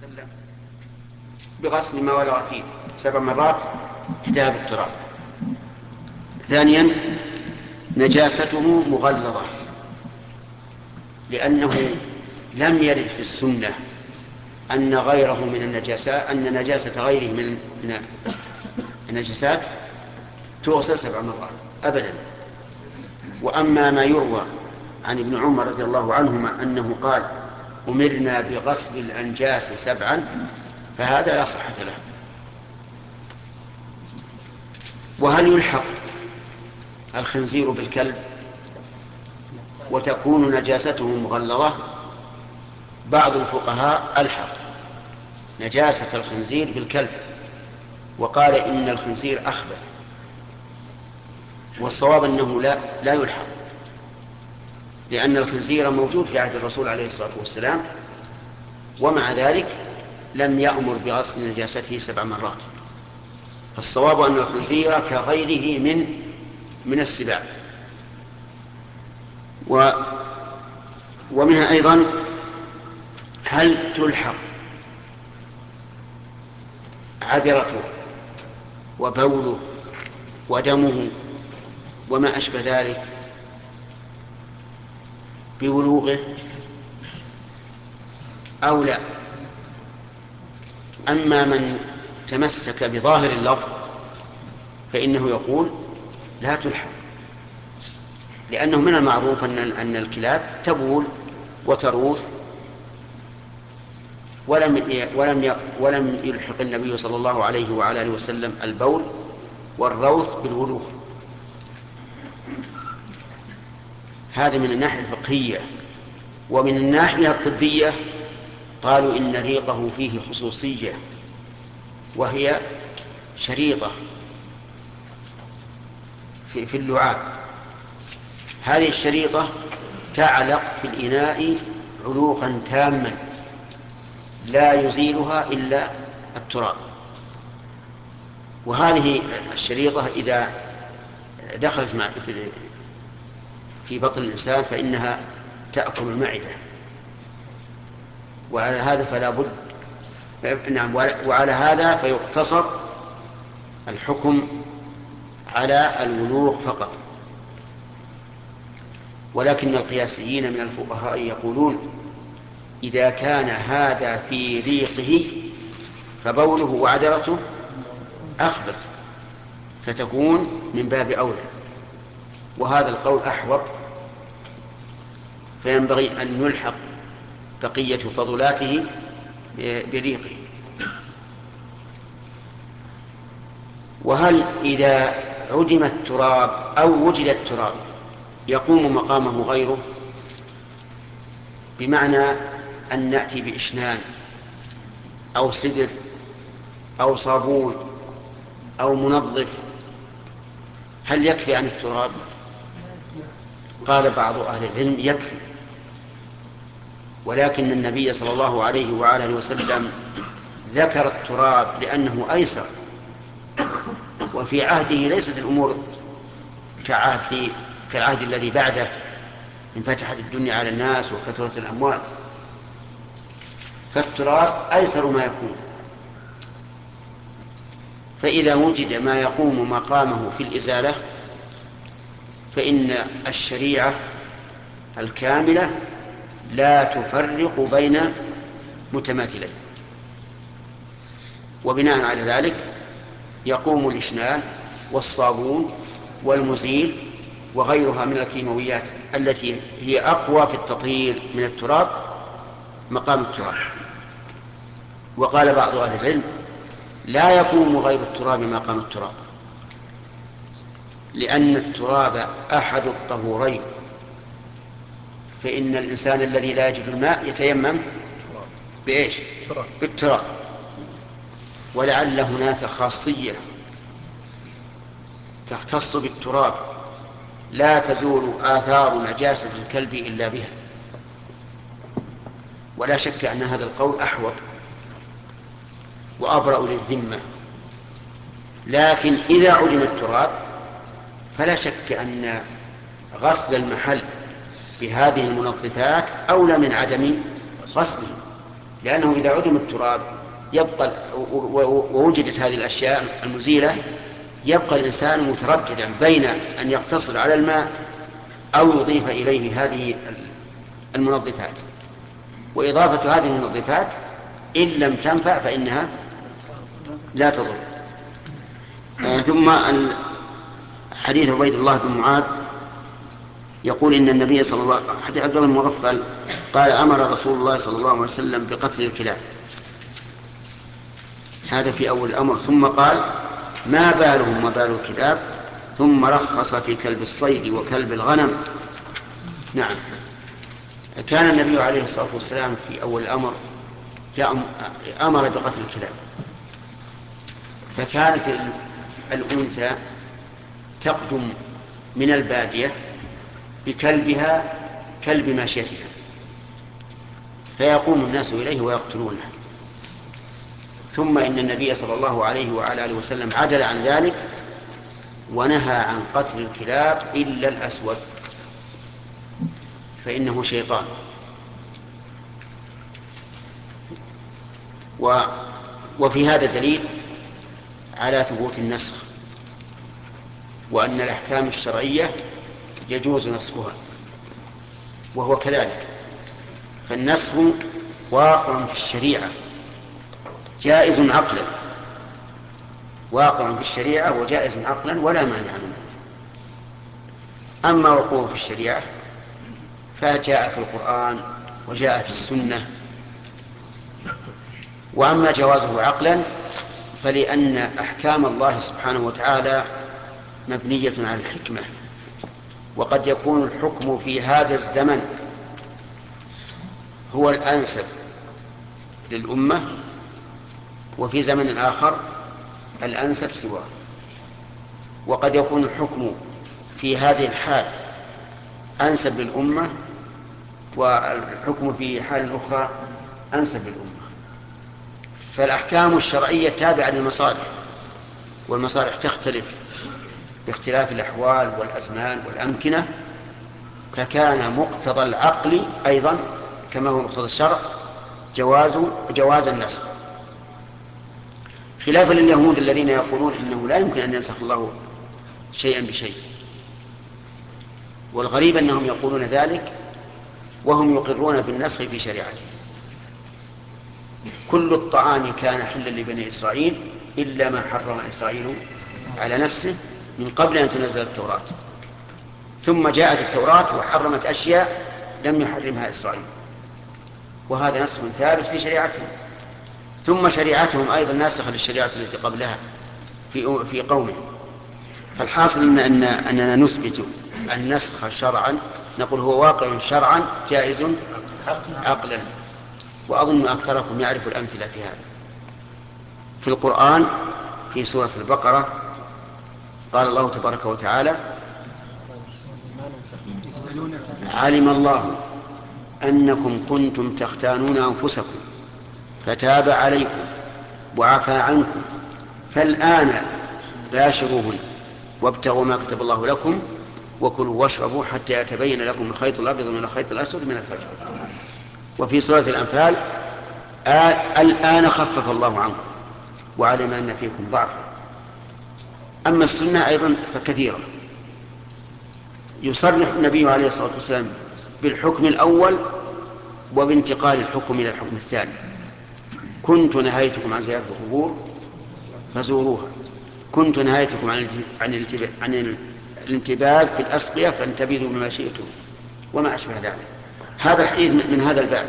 وسلم بغسل ما ولغ فيه 7 مرات، إحداها بالتراب. ثانيا نجاسته مغلظة، لأنه لم يرد في السنة أن غيره من النجاسات، أن نجاسة غيره من النجاسات تغسل 7 مرات أبدا. وأما ما يروى عن ابن عمر رضي الله عنهما أنه قال أمرنا بغسل الأنجاس 7، فهذا لا صحة له. وهل يلحق الخنزير بالكلب وتكون نجاسته مغلظة؟ بعض الفقهاء ألحق نجاسة الخنزير بالكلب وقال إن الخنزير أخبث، والصواب أنه لا يلحق، لأن الخنزير موجود في عهد الرسول عليه الصلاة والسلام، ومع ذلك لم يأمر بغسل نجاسته 7 مرات. فالصواب أن الخنزير كغيره من السباع. ومنها أيضا هل تلحق عذرته وبوله ودمه وما أشبه ذلك بولوغه أو لا؟ أما من تمسك بظاهر اللفظ فإنه يقول لا تلحق، لأنه من المعروف أن الكلاب تبول وتروث، ولم يلحق النبي صلى الله عليه وعلى آله وسلم البول والروث بالولوغ. هذا من الناحية الفقهية. ومن الناحية الطبية قالوا إن ريقه فيه خصوصية، وهي شريطة في اللعاب. هذه الشريطة تعلق في الإناء علوقا تاما لا يزيلها إلا التراب. وهذه الشريطة إذا دخلت في بطن الإنسان فإنها تأكل المعدة، وعلى هذا فلا بد. نعم، وعلى هذا فيقتصر الحكم على الولوغ فقط. ولكن القياسيين من الفقهاء يقولون إذا كان هذا في ريقه فبوله وعذرته أخبث، فتكون من باب أولى، وهذا القول أحوط، فينبغي أن نلحق بقية فضلاته بريقه. وهل إذا عدم التراب أو وجد التراب يقوم مقامه غيره؟ بمعنى أن نأتي بإشنان أو سدر أو صابون أو منظف، هل يكفي عن التراب؟ قال بعض أهل العلم يكفي، ولكن النبي صلى الله عليه وعلى آله وسلم ذكر التراب لأنه أيسر، وفي عهده ليست الأمور كالعهد الذي بعده، انفتحت الدنيا على الناس وكثرت الأموال، فالتراب أيسر ما يكون. فإذا وجد ما يقوم مقامه في الإزالة فإن الشريعة الكاملة لا تفرق بين متماثلين، وبناء على ذلك يقوم الإشنان والصابون والمزيل وغيرها من الكيماويات التي هي أقوى في التطهير من التراب مقام التراب. وقال بعض أهل العلم لا يقوم غير التراب مقام التراب، لأن التراب أحد الطهورين، فإن الإنسان الذي لا يجد الماء يتيمم بإيش؟ بالتراب. ولعل هناك خاصية تختص بالتراب لا تزول آثار نجاسة الكلب إلا بها، ولا شك أن هذا القول أحوط وأبرأ للذمة. لكن إذا عدم التراب فلا شك أن غسل المحل بهذه المنظفات أولى من عدم غسله، لأنه إذا عدم التراب يبقى ووجدت هذه الأشياء المزيلة يبقى الإنسان مترددا بين أن يقتصر على الماء أو يضيف إليه هذه المنظفات. وإضافة هذه المنظفات إن لم تنفع فإنها لا تضر. ثم حديث عبيد الله بن معاذ يقول إن النبي صلى الله عليه وسلم حديث عبد الله المغفل قال أمر رسول الله صلى الله عليه وسلم بقتل الكلاب، هذا في أول الأمر، ثم قال ما بالهم وبال الكلاب، ثم رخص في كلب الصيد وكلب الغنم. نعم، كان النبي عليه الصلاة والسلام في أول الأمر أمر بقتل الكلاب، فكانت الأنثى تقدم من البادية بكلبها كلب ماشيتها فيقوم الناس إليه ويقتلونه، ثم إن النبي صلى الله عليه وعلى آله وسلم عدل عن ذلك ونهى عن قتل الكلاب إلا الأسود فإنه شيطان. وفي هذا دليل على ثبوت النسخ، وأن الأحكام الشرعية يجوز نسخها، وهو كذلك، فالنسخ واقع في الشريعة جائز عقلا، واقع في الشريعة وجائز عقلا ولا مانع منه. أما وقوعه في الشريعة فجاء في القرآن وجاء في السنة، وأما جوازه عقلا فلأن أحكام الله سبحانه وتعالى مبنية على الحكمة، وقد يكون الحكم في هذا الزمن هو الأنسب للأمة، وفي زمن آخر الأنسب سواه، وقد يكون الحكم في هذه الحال أنسب للأمة والحكم في حال أخرى أنسب للأمة. فالأحكام الشرعية تابعة للمصالح، والمصالح تختلف باختلاف الأحوال والأزمان والأمكنة، فكان مقتضى العقل أيضا كما هو مقتضى الشرع جواز النسخ، خلافا لليهود الذين يقولون إنه لا يمكن أن ينسخ الله شيئا بشيء. والغريب أنهم يقولون ذلك وهم يقرون بالنسخ في شريعتهم. كل الطعام كان حلا لبني إسرائيل إلا ما حرم إسرائيل على نفسه من قبل أن تنزل التوراة، ثم جاءت التوراة وحرمت أشياء لم يحرمها إسرائيل، وهذا نسخ ثابت في شريعتهم. ثم شريعتهم أيضا ناسخة للشريعة التي قبلها في قومه. فالحاصل أننا نثبت النسخ شرعا، نقول هو واقع شرعا جائز عقلا. وأظن أكثركم يعرف الأمثلة في هذا. في القرآن في سورة البقرة قال الله تبارك وتعالى علم الله أنكم كنتم تختانون أنفسكم فتاب عليكم وعفى عنكم فالآن باشروهن وابتغوا ما كتب الله لكم وكلوا واشربوا حتى يتبين لكم الخيط الأبيض من الخيط الأسود من الفجر. وفي سورة الأنفال الآن خفف الله عنكم وعلم أن فيكم ضعفا. أما السنة أيضا فكثيرة، يصرح النبي عليه الصلاة والسلام بالحكم الأول وبانتقال الحكم إلى الحكم الثاني. كنت نهيتكم عن زيارة القبور فزوروها، كنت نهيتكم عن الانتباذ في الأسقية فانتبذوا بما شئتم، وما أشبه ذلك. هذا الحديث من هذا الباب.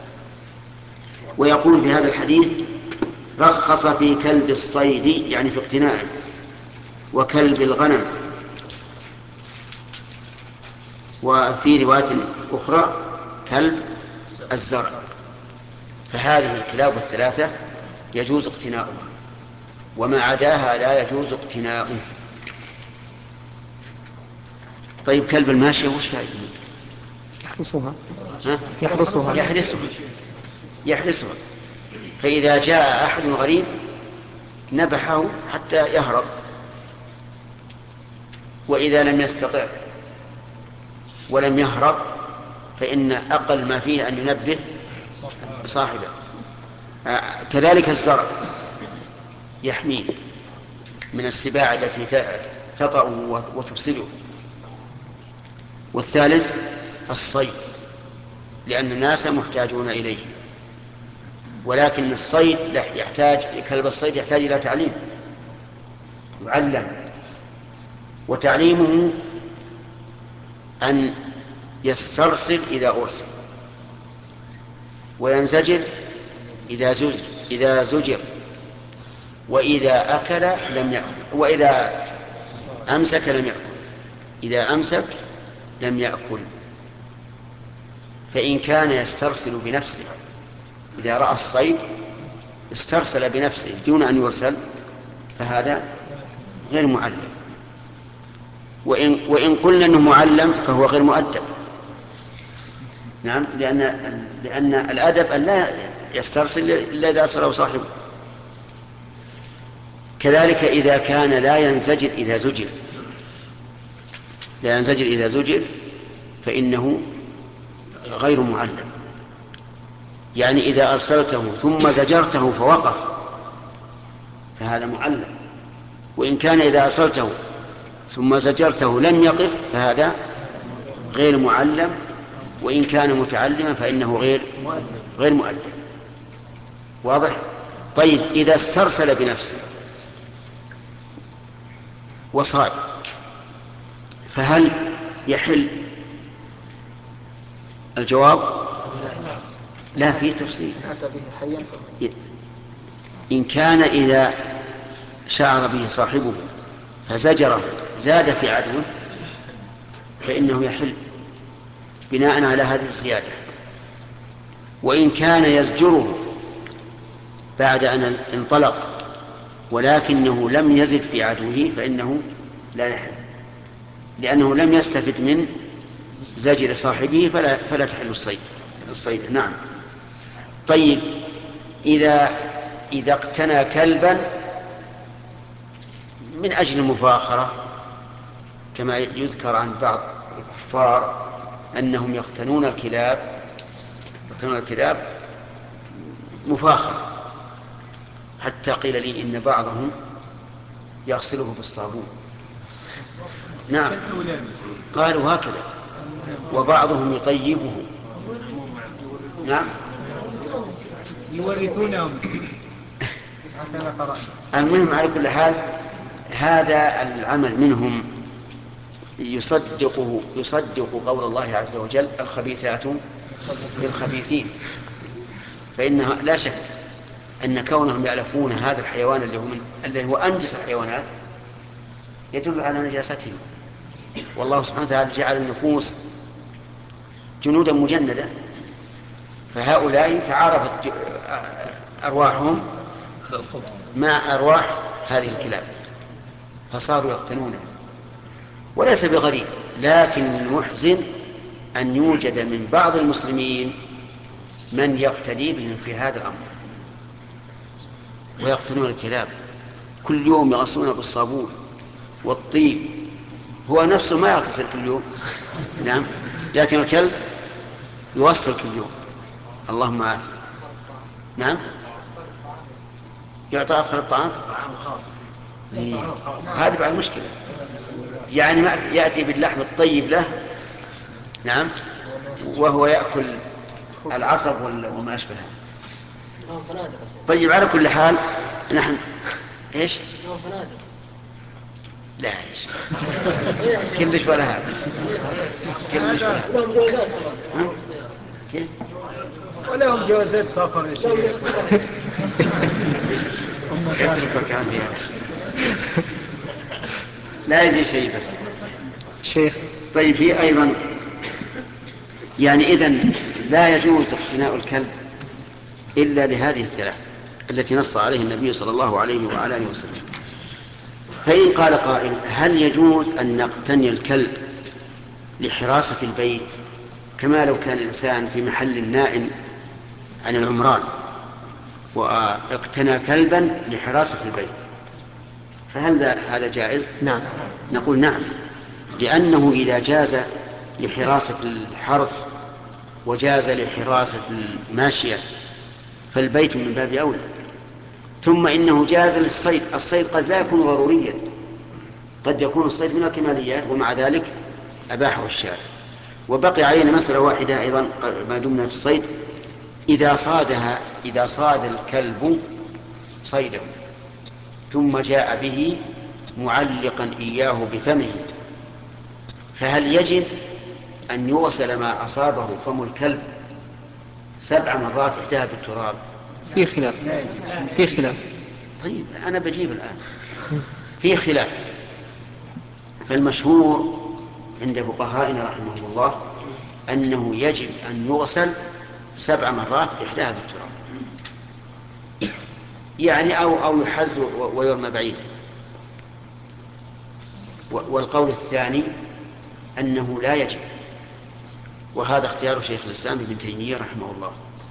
ويقول في هذا الحديث رخص في كلب الصيد يعني في اقتنائه، وكلب الغنم. وفي رواية أخرى كلب الزرع. فهذه الكلاب الثلاثة يجوز اقتناؤها، وما عداها لا يجوز اقتناؤه. طيب كلب الماشية وش فائدة؟ يحرسها. فإذا جاء أحد غريب نبحه حتى يهرب، وإذا لم يستطع ولم يهرب فإن أقل ما فيه أن ينبه صاحبه كذلك الزرع يحميه من السباع التي تطأ وتفسده. والثالث الصيد، لأن الناس محتاجون إليه، ولكن الصيد كلب الصيد يحتاج إلى تعليم، يعلم، وتعليمه أن يسترسل إذا أرسل، وينزجر إذا زجر، وإذا أكل لم يأكل، وإذا أمسك لم يأكل. إذا أمسك لم يأكل. فإن كان يسترسل بنفسه، إذا رأى الصيد استرسل بنفسه دون أن يرسل، فهذا غير معلم. وإن قلنا أنه معلم فهو غير مؤدب. نعم، لأن الأدب أن لا يسترسل إلا إذا أرسله صاحبه. كذلك إذا كان لا ينزجر إذا زجر فإنه غير معلم. يعني إذا أرسلته ثم زجرته فوقف فهذا معلم، وإن كان إذا أرسلته ثم زجرته لم يقف فهذا غير معلم، وإن كان متعلما فإنه غير مؤدب. واضح؟ طيب، إذا استرسل بنفسه وصاد فهل يحل؟ الجواب لا، فيه تفصيل. إن كان إذا شعر به صاحبه فزجره زاد في عدوه فإنه يحل بناء على هذه الزيادة. وإن كان يزجره بعد أن انطلق ولكنه لم يزد في عدوه فإنه لا يحل، لأنه لم يستفد من زجر صاحبه فلا تحل الصيد. نعم. طيب، إذا اقتنى كلبا من أجل المفاخرة، كما يذكر عن بعض الكفار أنهم يقتنون الكلاب مفاخرة، حتى قيل لي إن بعضهم يغسله بالصابون. نعم، قالوا هكذا، وبعضهم يطيبه. نعم، يورثونهم. المهم على كل حال هذا العمل منهم يصدق قول الله عز وجل: الخبيثات للخبيثين. فإنها لا شك أن كونهم يألفون هذا الحيوان الذي هو أنجس الحيوانات يدل على نجاستهم. والله سبحانه وتعالى جعل النفوس جنودا مجندة، فهؤلاء تعارفت أرواحهم مع أرواح هذه الكلاب فصاروا يقتنونه. وليس بغريب، لكن المحزن أن يوجد من بعض المسلمين من يقتدي بهم في هذا الأمر ويقتنون الكلاب، كل يوم يغسلون بالصابون والطيب، هو نفسه ما يغتسل كل يوم. نعم، لكن الكلب يغسل كل يوم. اللهم عافية. نعم، يعطى آخر الطعام. هذه بعد مشكلة، يعني ما يأتي باللحم الطيب له. نعم، وهو يأكل العصب وما أشبهه. طيب، على كل حال نحن إيش؟ لا إيش كلش ولا هذا كلش ولا هذا. كيف؟ ولهم جوازات سفر يا شيخ. اترك الكلام فيها، لا يجي شيء بس شيخ. طيب، في أيضا يعني إذن لا يجوز اقتناء الكلب إلا لهذه الثلاث التي نص عليه النبي صلى الله عليه وعلى آله وسلم. فإن قال قائل: هل يجوز أن نقتني الكلب لحراسة البيت كما لو كان الإنسان في محل نائم عن العمران واقتنى كلبا لحراسة البيت، فهل هذا جائز؟ نعم. نقول نعم، لأنه إذا جاز لحراسة الحرث وجاز لحراسة الماشية فالبيت من باب أولى. ثم إنه جاز للصيد، الصيد قد لا يكون ضروريا، قد يكون الصيد من الكماليات ومع ذلك أباحه الشارع. وبقي علينا مسألة واحدة أيضا ما دمنا في الصيد، إذا صاد الكلب صيده ثم جاء به معلقا إياه بفمه، فهل يجب أن يغسل ما أصابه فم الكلب 7 مرات إحداها بالتراب؟ في خلاف، في خلاف. طيب أنا بجيب الآن في خلاف. فالمشهور عند فقهائنا رحمهم الله أنه يجب أن يغسل 7 مرات إحداها بالتراب، يعني أو يحز ويرمى بعيدا. والقول الثاني أنه لا يجب، وهذا اختيار شيخ الإسلام ابن تيمية رحمه الله.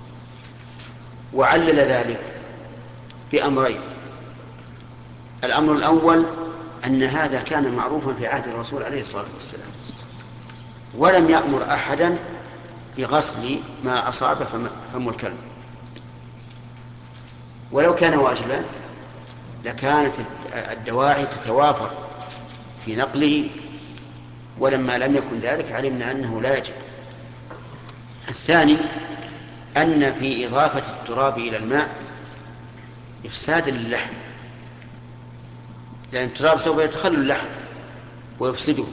وعلل ذلك بأمرين: الأمر الأول أن هذا كان معروفا في عهد الرسول عليه الصلاة والسلام، ولم يأمر أحدا بغسل ما أصاب فم الكلب، ولو كان واجبا لكانت الدواعي تتوافر في نقله، ولما لم يكن ذلك علمنا أنه لا يجب. الثاني أن في إضافة التراب إلى الماء إفساد للحم، لأن التراب سوف يتخلل اللحم ويفسده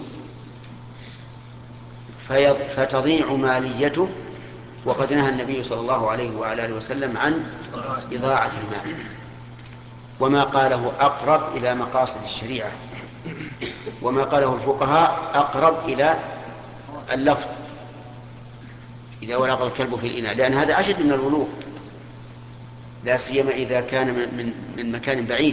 فتضيع ماليته، وقد نهى النبي صلى الله عليه وعلى آله وسلم عن إضاعة المال، وما قاله أقرب إلى مقاصد الشريعة، وما قاله الفقهاء أقرب إلى اللفظ إذا ولغ الكلب في الإناء، لأن هذا أشد من الولوغ، لا سيما إذا كان من مكان بعيد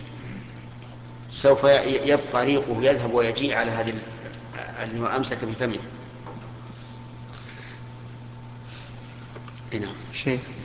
سوف يبقى ريقه يذهب ويجيء على هذه اللي أمسك بفمه. نعم.